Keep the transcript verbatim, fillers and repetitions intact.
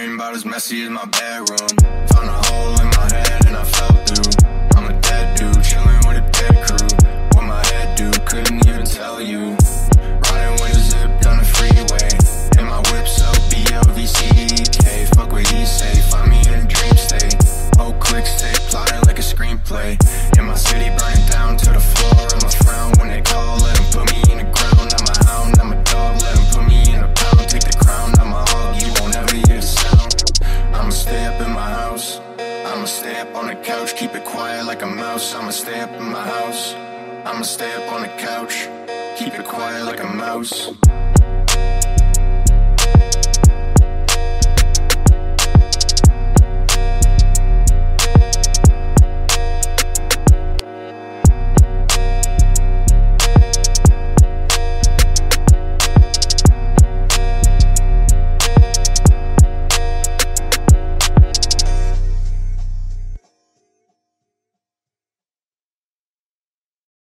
brain about as messy as my bedroom. Found a hole in my head and I fell through. I'm a dead dude, chillin' with a dead crew. What my head do, couldn't even tell you. Riding with a zip down the freeway, and my whip's up B L V C K. Fuck what he say, find me in a dream state. Whole click stay plotting like a screenplay. In my city burning down to the floor, I'ma frown when they call. Let them put me in the ground, I'm a hound, I'm a dog. Let them put me in a pound, take the crown, I'm a hog. You won't ever hear the sound. I'ma stay up in my house, I'ma stay up on the couch. Keep it quiet like a mouse, I'ma stay up in my house. I'ma stay up on the couch, keep it quiet like a mouse.